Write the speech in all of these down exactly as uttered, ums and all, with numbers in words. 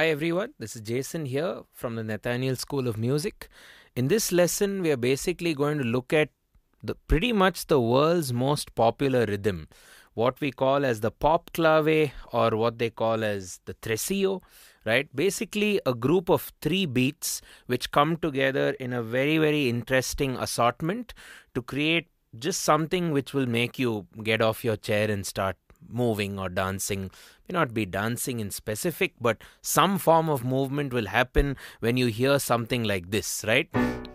Hi everyone, this is Jason here from the Nathaniel School of Music. In this lesson, we are basically going to look at the pretty much the world's most popular rhythm, what we call as the pop clave or what they call as the tresillo, right? Basically, a group of three beats which come together in a very, very interesting assortment to create just something which will make you get off your chair and start moving or dancing. May not be dancing in specific, but some form of movement will happen when you hear something like this, right?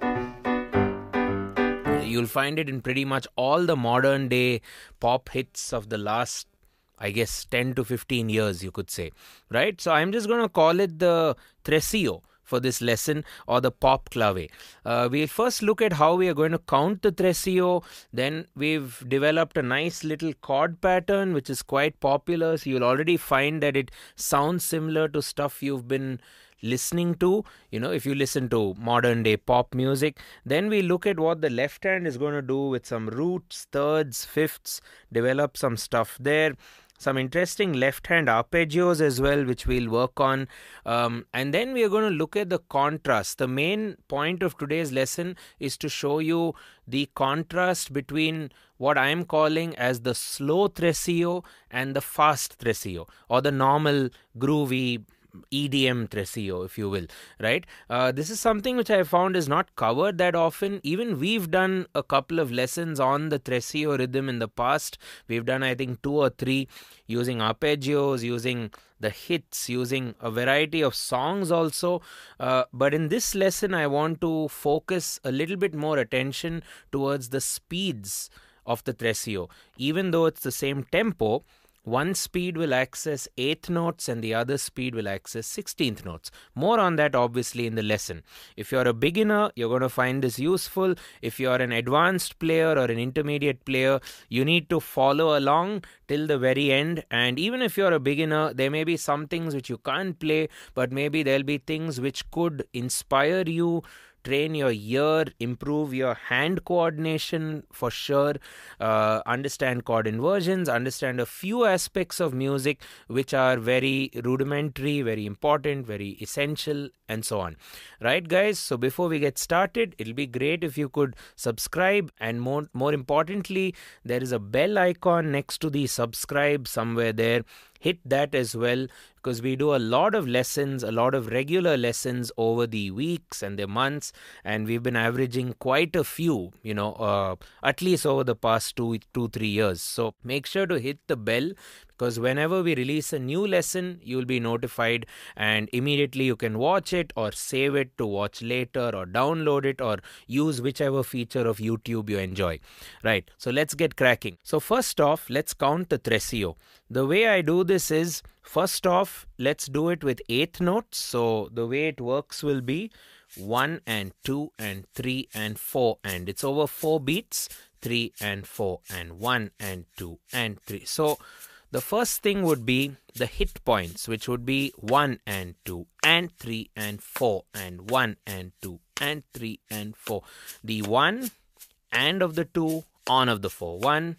You'll find it in pretty much all the modern day pop hits of the last, I guess, ten to fifteen years, you could say, right? So I'm just going to call it the tresillo for this lesson, or the pop clave. Uh, we'll first look at how we are going to count the tresillo. Then we've developed a nice little chord pattern which is quite popular, so you'll already find that it sounds similar to stuff you've been listening to, you know, if you listen to modern day pop music. Then we look at what the left hand is going to do with some roots, thirds, fifths, develop some stuff there. Some interesting left-hand arpeggios as well, which we'll work on. Um, and then we are going to look at the contrast. The main point of today's lesson is to show you the contrast between what I'm calling as the slow tresillo and the fast tresillo, or the normal groovy E D M tresillo, if you will, right? Uh, this is something which I found is not covered that often. Even we've done a couple of lessons on the tresillo rhythm in the past. We've done, I think, two or three using arpeggios, using the hits, using a variety of songs also. Uh, but in this lesson, I want to focus a little bit more attention towards the speeds of the tresillo. Even though it's the same tempo, one speed will access eighth notes and the other speed will access sixteenth notes. More on that obviously in the lesson. If you're a beginner, you're going to find this useful. If you're an advanced player or an intermediate player, you need to follow along till the very end. And even if you're a beginner, there may be some things which you can't play, but maybe there'll be things which could inspire you, train your ear, improve your hand coordination for sure, uh, understand chord inversions, understand a few aspects of music which are very rudimentary, very important, very essential, and so on. Right, guys? So before we get started, it'll be great if you could subscribe, and more, more importantly, there is a bell icon next to the subscribe somewhere there. Hit that as well, because we do a lot of lessons, a lot of regular lessons over the weeks and the months, and we've been averaging quite a few, you know, uh, at least over the past two, two, three years. So make sure to hit the bell, because whenever we release a new lesson, you'll be notified, and immediately you can watch it or save it to watch later or download it or use whichever feature of YouTube you enjoy. Right, so let's get cracking. So first off, let's count the tresillo. The way I do this is, first off, let's do it with eighth notes. So the way it works will be one and two and three and four, and it's over four beats, three and four and one and two and three. So the first thing would be the hit points, which would be one and two and three and four and one and two and three and four. The one and of the two, on of the four. One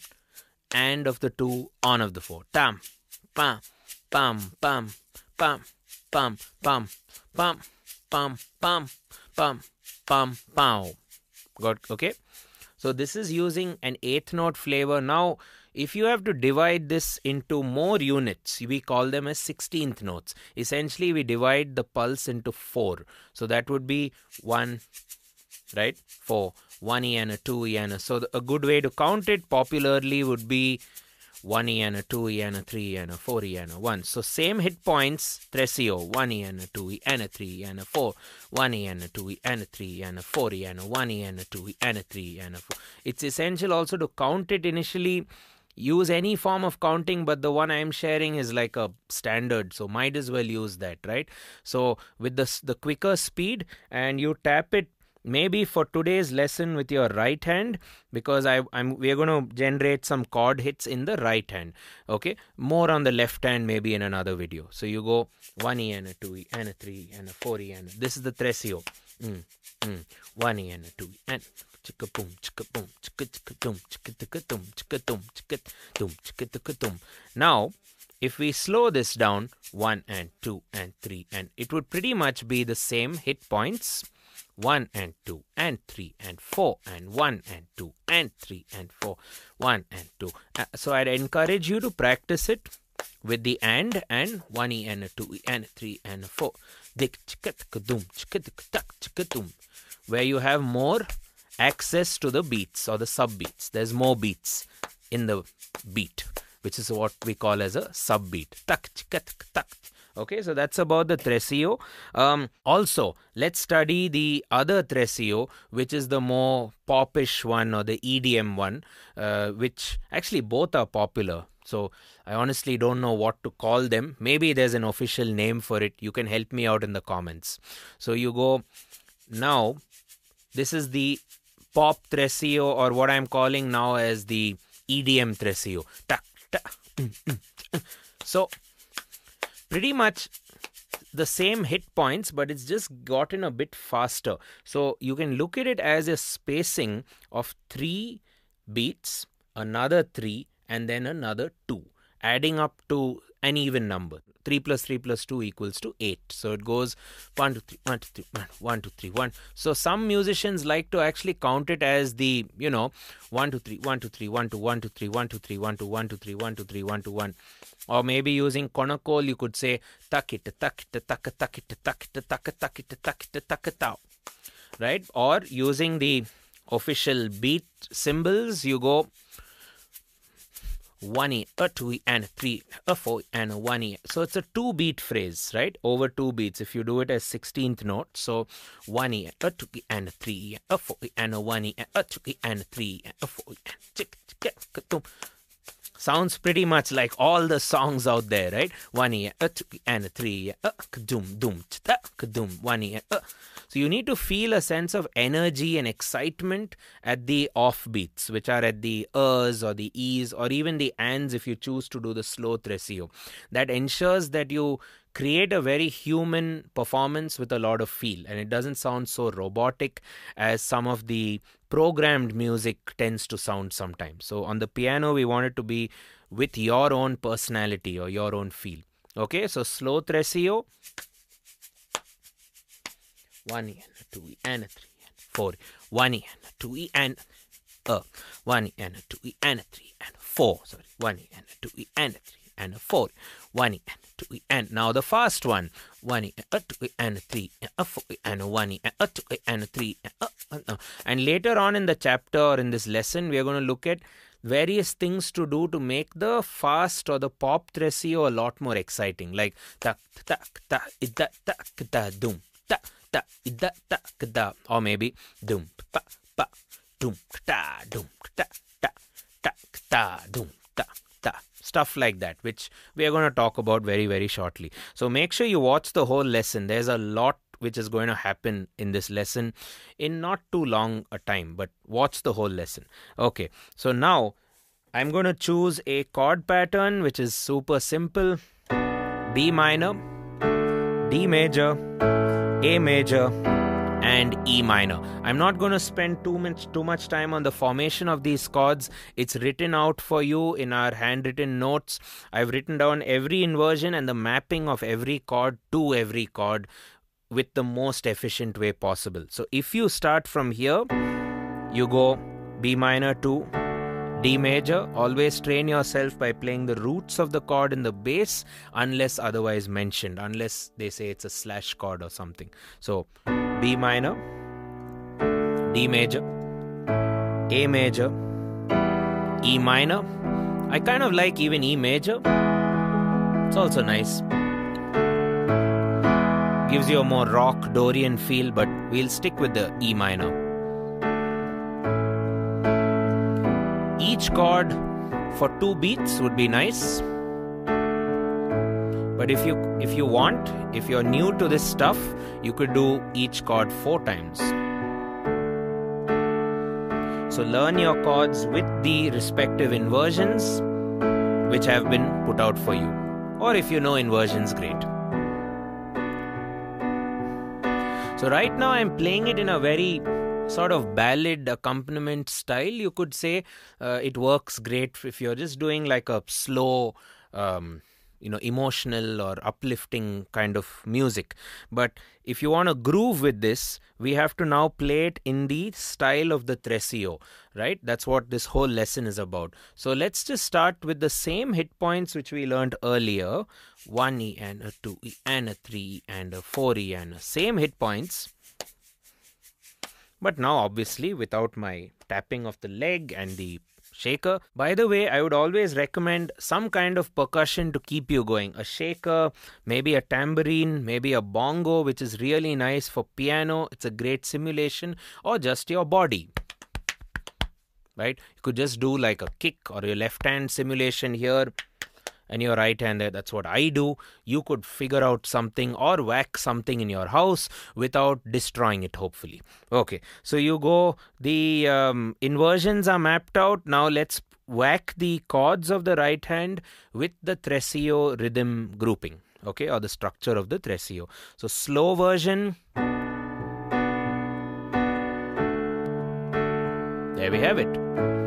and of the two, on of the four. Tam, pam, pam, pam, pam, pam, pam, pam, pam, pam, pam, pam, pam. Got, okay? So this is using an eighth note flavor. Now, if you have to divide this into more units, we call them as sixteenth notes. Essentially, we divide the pulse into four. So that would be one, right? Four. One E and a two E and a. So a good way to count it popularly would be one E and a two E and a three E and a four E and a one. So same hit points, tresillo, one E and a two E and a three E and a four, one E and a two E and a three E and a four E and a one E and a two E and a three E and a four. It's essential also to count it initially. Use any form of counting, but the one I'm sharing is like a standard, so might as well use that, right? So with the, the quicker speed, and you tap it maybe for today's lesson with your right hand, because I, I'm we're going to generate some chord hits in the right hand. Okay, more on the left hand maybe in another video. So you go one E and a two E and a three E and a four E and a, this is the tresillo. Mm, mm, one E and a two E and chicka boom, chicka boom, chicka chicka boom, chicka chicka boom, chicka boom, chicka boom, chicka chicka boom. Now if we slow this down, one and two and three, and it would pretty much be the same hit points. one and two and three and four and one and two and three and four, one and two. Uh, so I'd encourage you to practice it with the and and one e and a two e and a three and a four. Dik chika dum chika tak chika dum, where you have more access to the beats or the sub beats. There's more beats in the beat, which is what we call as a sub beat. Tak chika tak. Okay, so that's about the tresillo. Um, also, let's study the other tresillo, which is the more popish one or the E D M one, uh, which actually both are popular. So I honestly don't know what to call them. Maybe there's an official name for it. You can help me out in the comments. So you go, now, this is the pop tresillo, or what I'm calling now as the E D M tresillo. Ta, ta, mm, mm, mm. So pretty much the same hit points, but it's just gotten a bit faster. So you can look at it as a spacing of three beats, another three, and then another two, adding up to an even number. three plus three plus two equals to eight. So it goes one, two, three, one, two, three, one, two, three, one. So some musicians like to actually count it as the, you know, one, two, three, one, two, three, one, two, one, two, three, one, two, three, one, two, one, two, three, one, two, three, one, two, one. Or maybe using Konakol, you could say takit, takit, takit, takit, takit, takit, takit, takit, takit, tau. Right? Or using the official beat symbols, you go one e, a two e, and a three, a four, and a one e. So it's a two beat phrase, right? Over two beats if you do it as sixteenth note. So one e, a two e, and a three e, a four e, and a one e, a two e, and a three e, a four e, chick, chick, chick, sounds pretty much like all the songs out there, right? One e, a two e, and a three e, a doom, doom, ta, doom, one e, a. So you need to feel a sense of energy and excitement at the offbeats, which are at the ers or the es or even the ands if you choose to do the slow tresillo. That ensures that you create a very human performance with a lot of feel, and it doesn't sound so robotic as some of the programmed music tends to sound sometimes. So on the piano, we want it to be with your own personality or your own feel. Okay, so slow tresillo. One e and a two e and a three and a four. One e and a two e and a. One e and a two e and a three and a four. Sorry. One e and a two e and a three and a four. One e and a two e and. Now the fast one. One e and a two e and a three and a four and a one e and a two e and a three and a. And later on in the chapter or in this lesson, we are going to look at various things to do to make the fast or the pop tresillo a lot more exciting, like tak tak tak ida tak da dum ta ta ida tak da, or maybe dum pa pa dum ta dum ta ta ta ta dum ta ta, stuff like that, which we are going to talk about very very shortly. So make sure you watch the whole lesson. There's a lot which is going to happen in this lesson in not too long a time, but watch the whole lesson. Okay, so now I'm going to choose a chord pattern which is super simple. B minor, D major, A major, and E minor. I'm not going to spend too much too much time on the formation of these chords. It's written out for you in our handwritten notes. I've written down every inversion and the mapping of every chord to every chord with the most efficient way possible. So if you start from here, you go B minor to D major. Always train yourself by playing the roots of the chord in the bass unless otherwise mentioned, unless they say it's a slash chord or something. So B minor, D major, A major, E minor. I kind of like even E major. It's also nice. Gives you a more rock Dorian feel, but we'll stick with the E minor. Each chord for two beats would be nice. But if you if you want, if you're new to this stuff, you could do each chord four times. So learn your chords with the respective inversions which have been put out for you. Or if you know inversions, great. So right now I'm playing it in a very sort of ballad accompaniment style, you could say. Uh, it works great if you're just doing like a slow um, you know, emotional or uplifting kind of music. But if you want to groove with this, we have to now play it in the style of the Trescio, right? That's what this whole lesson is about. So let's just start with the same hit points which we learned earlier. one E and a two E and a three E and a four E and a same hit points. But now obviously without my tapping of the leg and the shaker. By the way, I would always recommend some kind of percussion to keep you going. A shaker, maybe a tambourine, maybe a bongo, which is really nice for piano. It's a great simulation, or just your body. Right? You could just do like a kick or your left hand simulation here and your right hand there. That's what I do. You could figure out something or whack something in your house without destroying it, hopefully. Okay, so you go, the um, inversions are mapped out. Now let's whack the chords of the right hand with the Trescio rhythm grouping, okay, or the structure of the Trescio. So slow version. There we have it.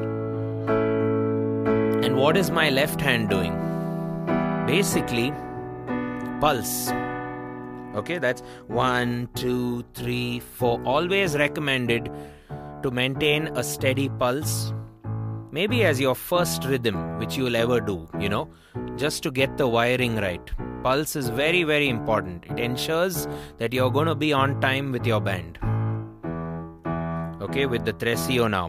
And what is my left hand doing? Basically, pulse. Okay, that's one, two, three, four. Always recommended to maintain a steady pulse. Maybe as your first rhythm, which you'll ever do, you know, just to get the wiring right. Pulse is very, very important. It ensures that you're going to be on time with your band. Okay, with the Trescio now.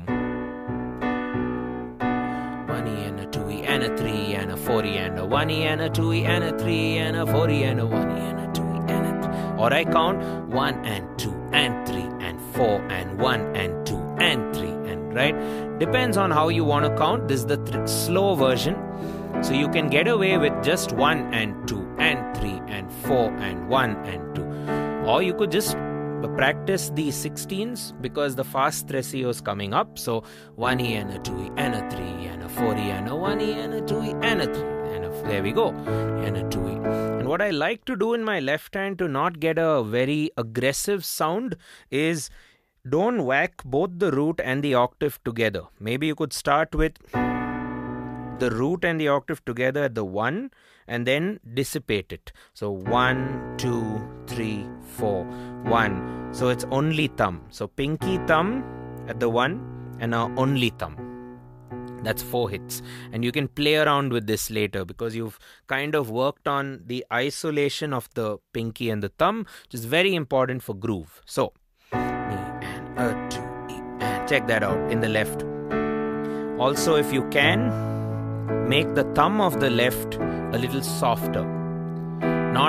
one E and a two E and a three E and a four E and a one E and a two E and a three E and a four E and a one E and a two E and a three. Or I count one and two and three and four and one and two and three and right. Depends on how you want to count. This is the th- slow version. So you can get away with just one and two and three and four and one and two. Or you could just practice the sixteens because the fast Trescio is coming up. So one E and a two E and a three E and a four E and a one E and a two E and a three and a, there we go, and a two E. And what I like to do in my left hand to not get a very aggressive sound is don't whack both the root and the octave together. Maybe you could start with the root and the octave together at the one and then dissipate it. So one, two, three, four, one. So it's only thumb. So pinky thumb at the one and now only thumb. That's four hits. And you can play around with this later because you've kind of worked on the isolation of the pinky and the thumb, which is very important for groove. So, E and a two, E and check that out in the left. Also, if you can, make the thumb of the left a little softer. Not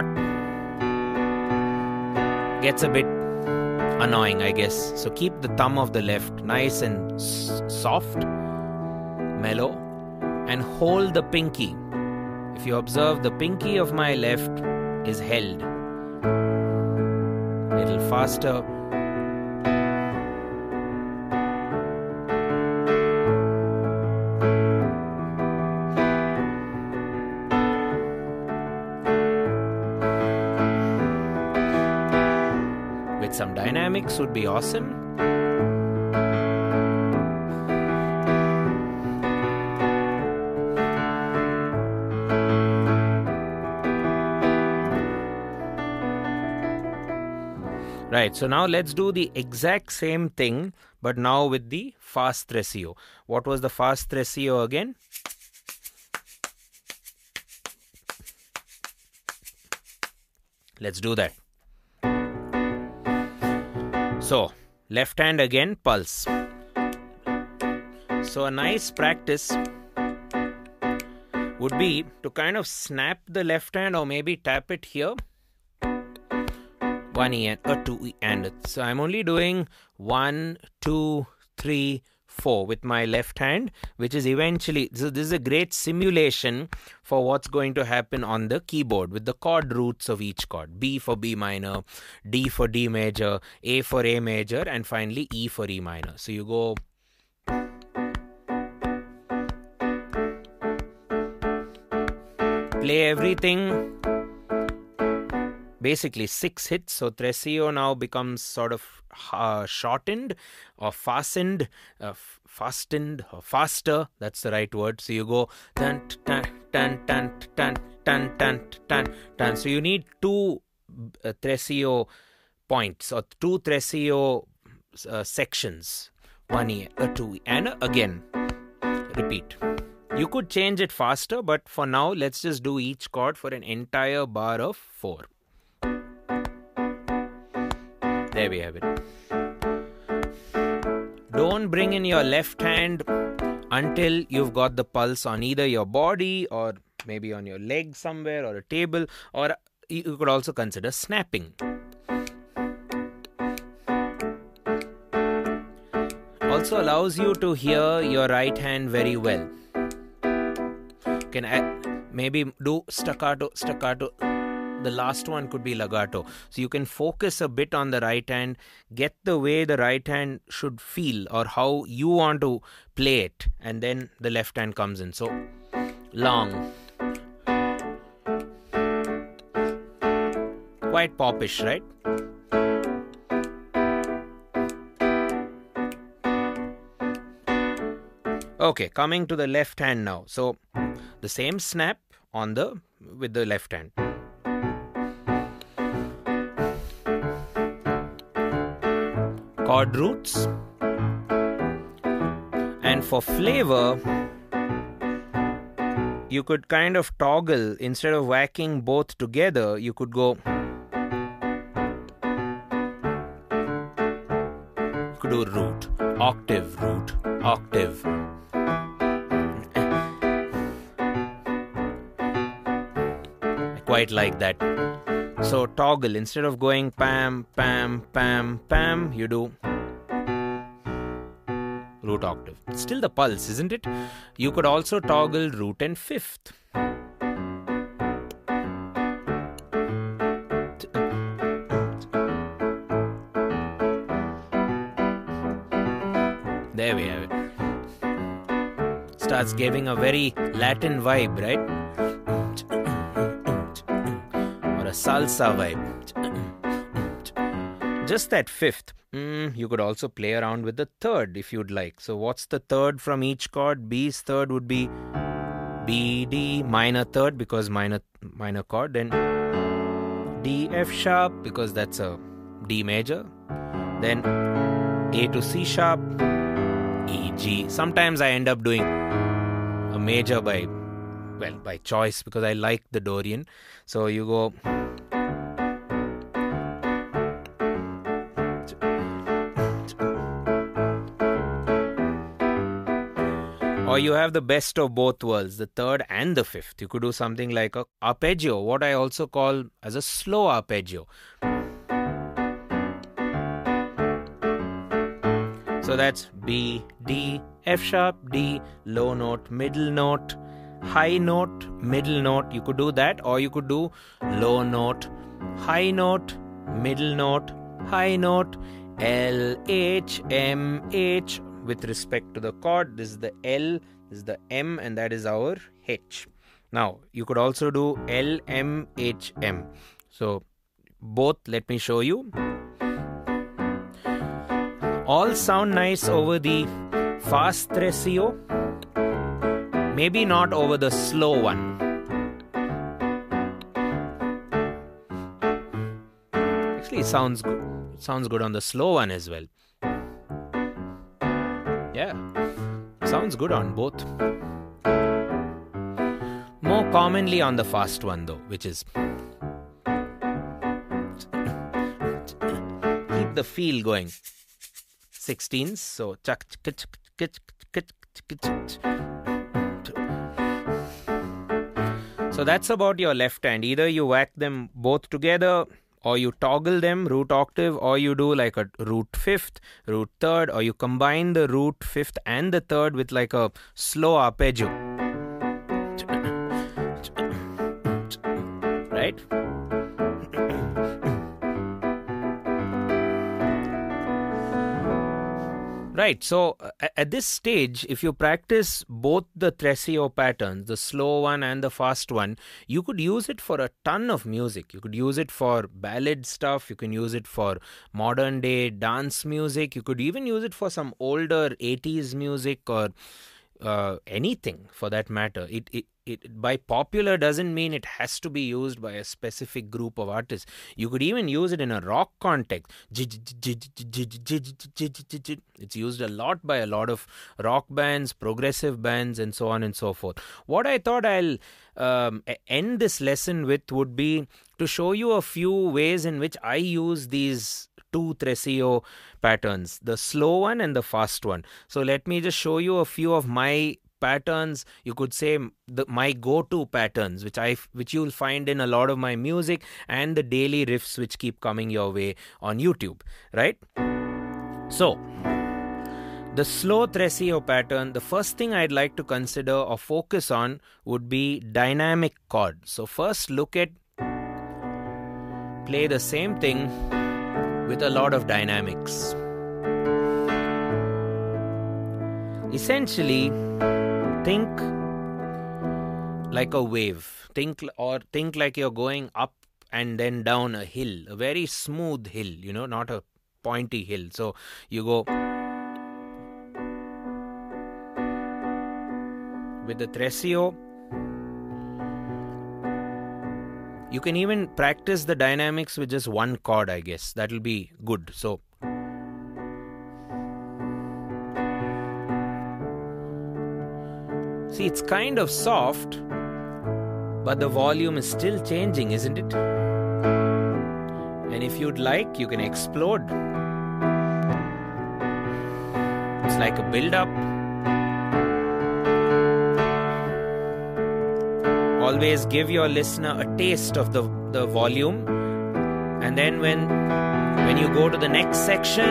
gets a bit annoying, I guess. So keep the thumb of the left nice and s- soft, mellow, and hold the pinky. If you observe, the pinky of my left is held. A little faster. Some dynamics would be awesome. Right, so now let's do the exact same thing, but now with the fast Trescio. What was the fast Trescio again? Let's do that. So, left hand again, pulse. So, a nice practice would be to kind of snap the left hand or maybe tap it here. One E and a two E and a. So, I'm only doing one, two, three, four with my left hand, which is eventually, so this is a great simulation for what's going to happen on the keyboard with the chord roots of each chord. B for B minor, D for D major, A for A major, and finally E for E minor. So you go play everything basically six hits. So Tresillo now becomes sort of uh, shortened or fastened, uh, f- fastened or faster. That's the right word. So you go tan tan tan tan tan tan tan tan tan. So you need two uh, Tresillo points or two Tresillo uh, sections. One E, a two E, and a, again repeat. You could change it faster, but for now, let's just do each chord for an entire bar of four. There we have it. Don't bring in your left hand until you've got the pulse on either your body or maybe on your leg somewhere or a table, or you could also consider snapping. Also allows you to hear your right hand very well. Can I maybe do staccato, staccato. The last one could be legato. So you can focus a bit on the right hand, get the way the right hand should feel or how you want to play it, and then the left hand comes in. So long. Quite popish, right? Okay, coming to the left hand now. So the same snap on the with the left hand. Chord roots. And for flavor, you could kind of toggle. Instead of whacking both together, you could go. You could do root, octave, root, octave. I quite like that. So toggle, instead of going pam, pam, pam, pam, you do root octave. It's still the pulse, isn't it? You could also toggle root and fifth. There we have it. Starts giving a very Latin vibe, right? A salsa vibe. Just that fifth. Mm, you could also play around with the third if you'd like. So what's the third from each chord? B's third would be B, D, minor third because minor minor chord. Then D, F sharp because that's a D major. Then A to C sharp, E, G. Sometimes I end up doing a major by Well, by choice because I like the Dorian. So you go. Or you have the best of both worlds, the third and the fifth. You could do something like a arpeggio, what I also call as a slow arpeggio. So that's B, D, F sharp, D, low note, middle note, high note, middle note. You could do that, or you could do low note, high note, middle note, high note, L, H, M, H. With respect to the chord, this is the L, this is the M, and that is our H. Now, you could also do L, M, H, M. So, both, let me show you. All sound nice over the fast Tresillo. Maybe not over the slow one. Actually, it sounds good. It sounds good on the slow one as well. Yeah, sounds good on both. More commonly on the fast one though, which is keep the feel going. Sixteens, so chak chak chak chak chak chak chak. So that's about your left hand. Either you whack them both together, or you toggle them, root octave, or you do like a root fifth, root third, or you combine the root fifth and the third with like a slow arpeggio. Right? Right. So uh, at this stage, if you practice both the Tresio patterns, the slow one and the fast one, you could use it for a ton of music. You could use it for ballad stuff. You can use it for modern day dance music. You could even use it for some older eighties music or uh, anything for that matter. It, it it by popular doesn't mean it has to be used by a specific group of artists. You could even use it in a rock context. It's used a lot by a lot of rock bands, progressive bands, and so on and so forth. What I thought I'll um, end this lesson with would be to show you a few ways in which I use these two Tresio patterns, the slow one and the fast one. So let me just show you a few of my patterns, you could say the, my go-to patterns, which I which you'll find in a lot of my music and the daily riffs which keep coming your way on YouTube, right? So, the slow Tresio pattern, the first thing I'd like to consider or focus on would be dynamic chord. So first look at, play the same thing with a lot of dynamics. Essentially, think like a wave. Think or think like you're going up and then down a hill, a very smooth hill, you know, not a pointy hill. So you go with the Tresio. You can even practice the dynamics with just one chord, I guess. That will be good. So see, it's kind of soft, but the volume is still changing, isn't it? And if you'd like, you can explode. It's like a build-up. Always give your listener a taste of the, the volume. And then when, when you go to the next section,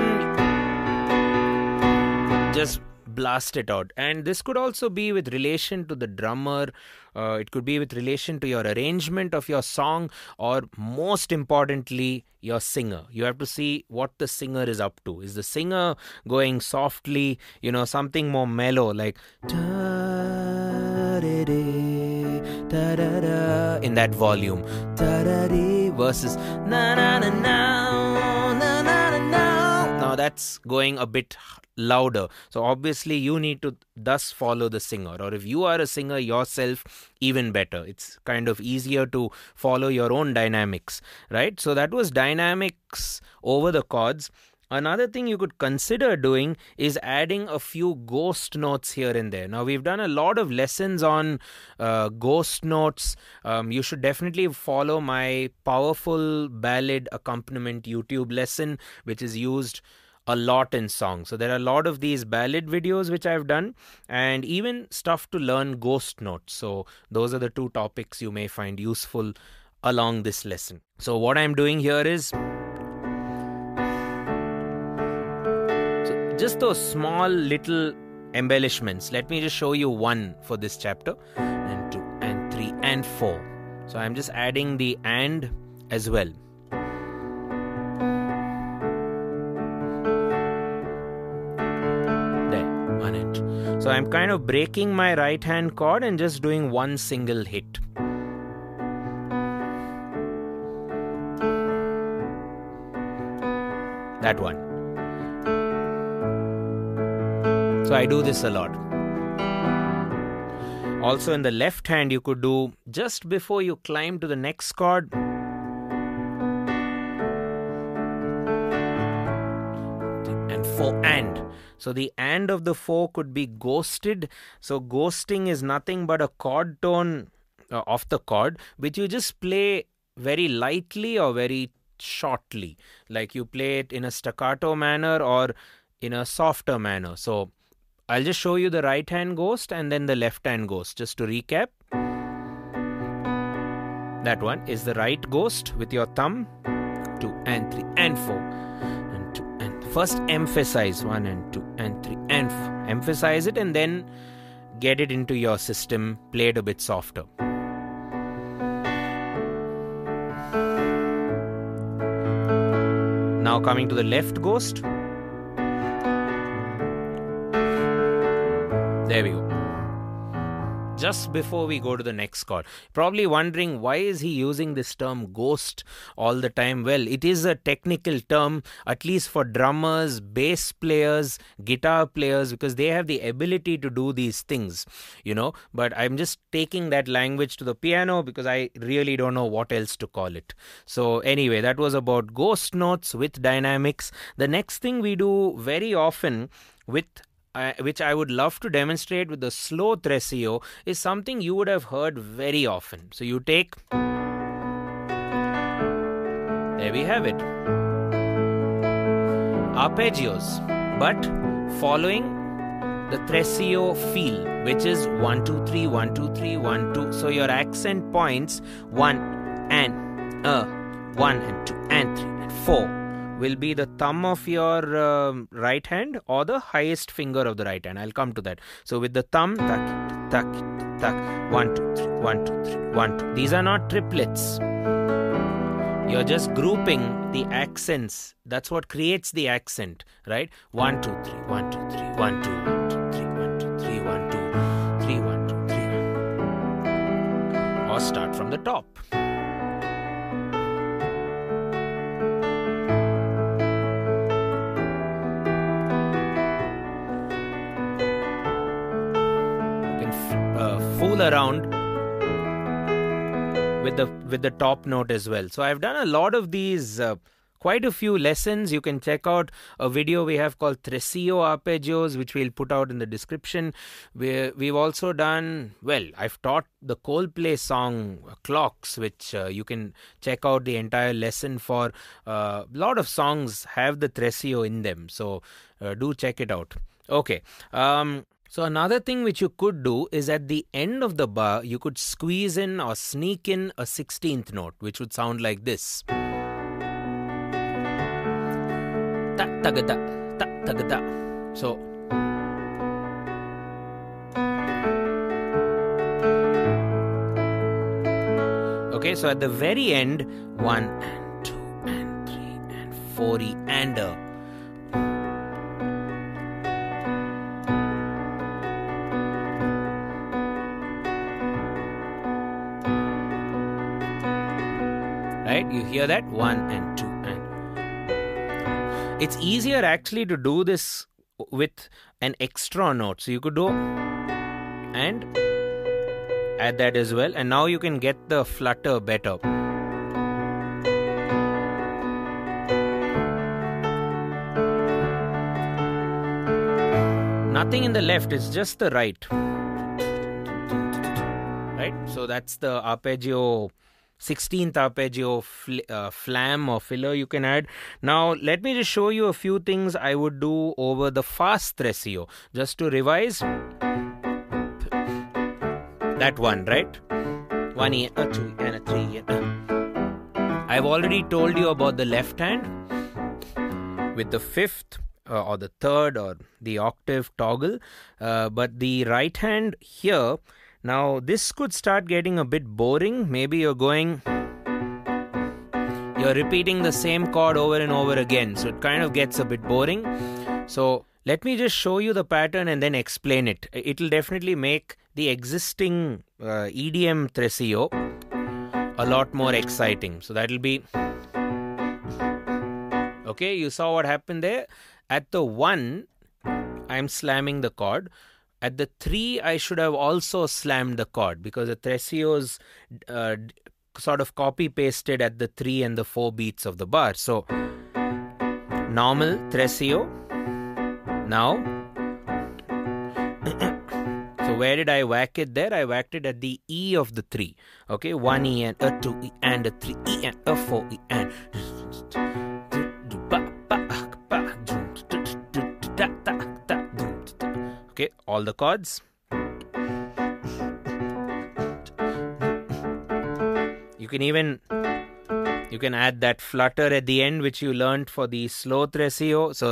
just blast it out. And this could also be with relation to the drummer, uh, it could be with relation to your arrangement of your song, or most importantly, your singer. You have to see what the singer is up to. Is the singer going softly, you know, something more mellow, like in that volume, versus na na na na na na na. Now that's going a bit louder. So obviously you need to thus follow the singer, or if you are a singer yourself, even better. It's kind of easier to follow your own dynamics, right? So that was dynamics over the chords. Another thing you could consider doing is adding a few ghost notes here and there. Now, we've done a lot of lessons on uh, ghost notes. Um, you should definitely follow my powerful ballad accompaniment YouTube lesson, which is used a lot in songs. So there are a lot of these ballad videos which I've done, and even stuff to learn ghost notes. So those are the two topics you may find useful along this lesson. So what I'm doing here is just those small little embellishments. Let me just show you one for this chapter, and two and three and four. So I'm just adding the and as well. So I'm kind of breaking my right hand chord and just doing one single hit. That one. So I do this a lot. Also in the left hand you could do just before you climb to the next chord. And four and. So the and of the four could be ghosted. So ghosting is nothing but a chord tone uh, of the chord, which you just play very lightly or very shortly. Like you play it in a staccato manner or in a softer manner. So I'll just show you the right hand ghost and then the left hand ghost. Just to recap. That one is the right ghost with your thumb. Two and three and four. First emphasize one and two and three and four. Emphasize it and then get it into your system, play it a bit softer. Now coming to the left ghost. There we go. Just before we go to the next chord, probably wondering why is he using this term ghost all the time? Well, it is a technical term, at least for drummers, bass players, guitar players, because they have the ability to do these things, you know. But I'm just taking that language to the piano because I really don't know what else to call it. So anyway, that was about ghost notes with dynamics. The next thing we do very often with Uh, which I would love to demonstrate with the slow tresillo, is something you would have heard very often. So you take, there we have it, arpeggios, but following the tresillo feel, which is one two three, one two three, one two. So your accent points one and uh, one and two and three and four will be the thumb of your uh, right hand or the highest finger of the right hand. I'll come to that. So with the thumb, tak, tak, tak, one, two, three, one, two, three, one, two. These are not triplets. You're just grouping the accents. That's what creates the accent, right? One, two, three, one, two, three, one, two, one, two, three, one, two, three, one, two, three, one, two, three. Or start from the top. Fool around with the with the top note as well. So I've done a lot of these, uh, quite a few lessons. You can check out a video we have called Tresillo Arpeggios, which we'll put out in the description. We we've also done, well, I've taught the Coldplay song Clocks, which uh, you can check out the entire lesson for. A uh, lot of songs have the Tresillo in them, so uh, do check it out. Okay. Um, So another thing which you could do is at the end of the bar, you could squeeze in or sneak in a sixteenth note, which would sound like this. Ta ta ga da, ta ta ga da. So okay, so at the very end, one and two and three and four and a. Right? You hear that? One and two and. It's easier actually to do this with an extra note. So you could do and add that as well. And now you can get the flutter better. Nothing in the left, it's just the right. Right? So that's the arpeggio. sixteenth arpeggio fl uh, flam or filler you can add. Now let me just show you a few things I would do over the fast tresillo. Just to revise that one, right? One E, a two and a three. And a. I've already told you about the left hand with the fifth uh, or the third or the octave toggle, uh, but the right hand here. Now, this could start getting a bit boring. Maybe you're going, you're repeating the same chord over and over again. So it kind of gets a bit boring. So let me just show you the pattern and then explain it. It'll definitely make the existing uh, E D M tresillo a lot more exciting. So that'll be, okay, you saw what happened there. At the one, I'm slamming the chord. At the three, I should have also slammed the chord because the tresillo's uh, sort of copy-pasted at the three and the four beats of the bar. So, normal tresillo. Now, so where did I whack it there? I whacked it at the E of the three. Okay, one E and a two E and a three E and a four E and. Okay, all the chords. You can even you can add that flutter at the end which you learned for the slow tresillo. So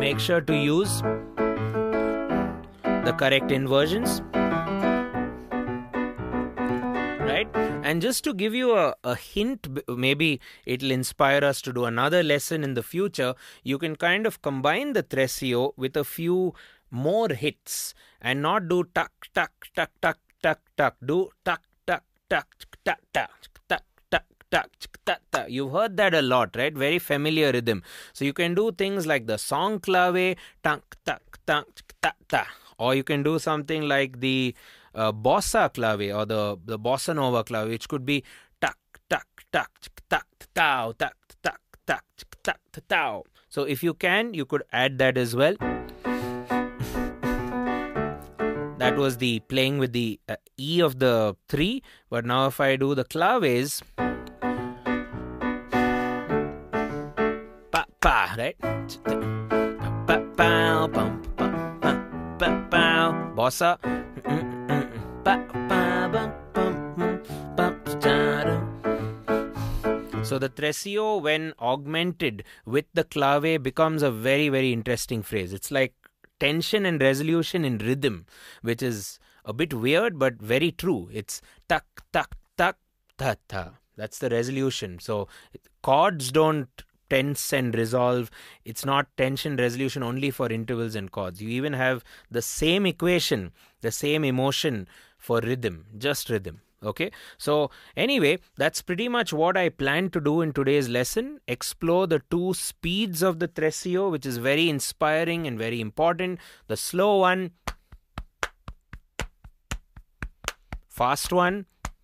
make sure to use the correct inversions. Right? And just to give you a, a hint, maybe it'll inspire us to do another lesson in the future, you can kind of combine the Trescio with a few more hits and not do tuck, tuck, tuck, tuck, tuck, tuck. Do tuck, tuck, tuck, tuck, tuck, tuck, tuck, tuck, tuck, tuck. You've heard that a lot, right? Very familiar rhythm. So you can do things like the song clave, tuck, tuck, tuck, tuck, tuck. Or you can do something like the uh, bossa clave or the, the bossa nova clave, which could be tuck, tuck, tuck, tuck, tau, tuck, tuck, tuck, tuck, tau. So if you can, you could add that as well. That was the playing with the uh, E of the three. But now if I do the claves, pa, pa, right? Pa, pa, pum, bossa. So the Trescio, when augmented with the clave, becomes a very, very interesting phrase. It's like tension and resolution in rhythm, which is a bit weird but very true. It's tak, tak, tak, ta, ta. That's the resolution. So chords don't tense and resolve. It's not tension resolution only for intervals and chords. You even have the same equation, the same emotion for rhythm, just rhythm. Okay, so anyway, that's pretty much what I plan to do in today's lesson. Explore the two speeds of the Trescio, which is very inspiring and very important. The slow one, fast one,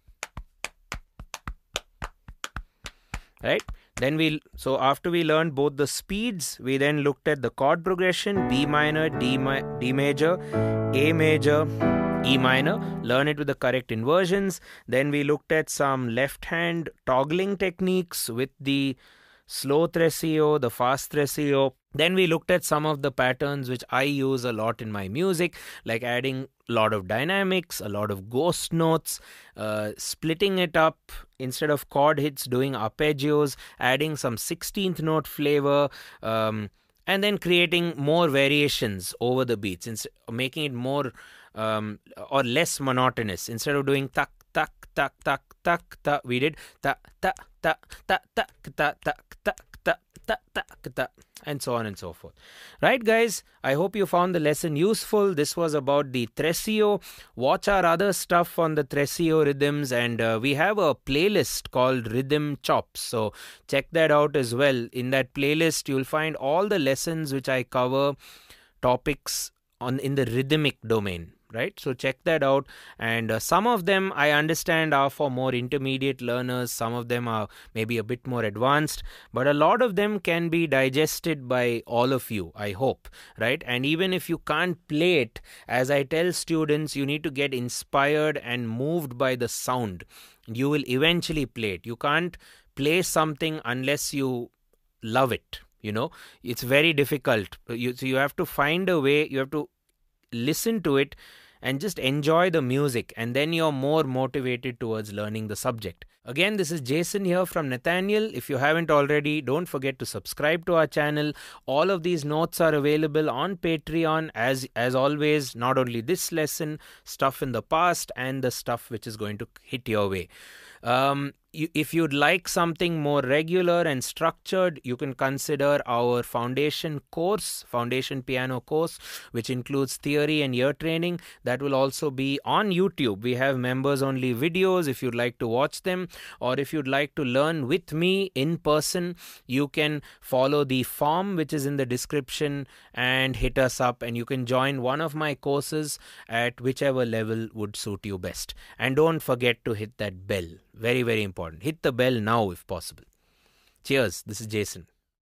right? Then we, so after we learned both the speeds, we then looked at the chord progression: B minor, D, mi D major, A major, E minor. Learn it with the correct inversions. Then we looked at some left hand toggling techniques with the slow Trescio, the fast Trescio. Then we looked at some of the patterns which I use a lot in my music, like adding a lot of dynamics, a lot of ghost notes, uh, splitting it up instead of chord hits, doing arpeggios, adding some sixteenth note flavor, um, and then creating more variations over the beats, instead making it more um, or less monotonous. Instead of doing tak, tak, tak, tak, tak, tak, we did ta, ta, ta, ta, ta, ta, ta, ta, ta, ta, ta, ta, and so on and so forth. Right, guys? I hope you found the lesson useful. This was about the Trescio. Watch our other stuff on the Trescio rhythms, and uh, we have a playlist called Rhythm Chops. So check that out as well. In that playlist, you'll find all the lessons which I cover, topics on in the rhythmic domain. Right, so check that out, and uh, some of them I understand are for more intermediate learners, some of them are maybe a bit more advanced, but a lot of them can be digested by all of you, I hope, right? And even if you can't play it, as I tell students, you need to get inspired and moved by the sound. You will eventually play it. You can't play something unless you love it, you know, it's very difficult. You, so you have to find a way, you have to listen to it and just enjoy the music, and then you're more motivated towards learning the subject. Again, this is Jason here from Nathaniel. If you haven't already, don't forget to subscribe to our channel. All of these notes are available on Patreon, as as always, not only this lesson, stuff in the past and the stuff which is going to hit your way. Um, you, if you'd like something more regular and structured, you can consider our foundation course, foundation piano course, which includes theory and ear training. That will also be on YouTube. We have members only videos if you'd like to watch them, or if you'd like to learn with me in person, you can follow the form which is in the description and hit us up, and you can join one of my courses at whichever level would suit you best. And don't forget to hit that bell. Very, very important. Hit the bell now if possible. Cheers. This is Jason.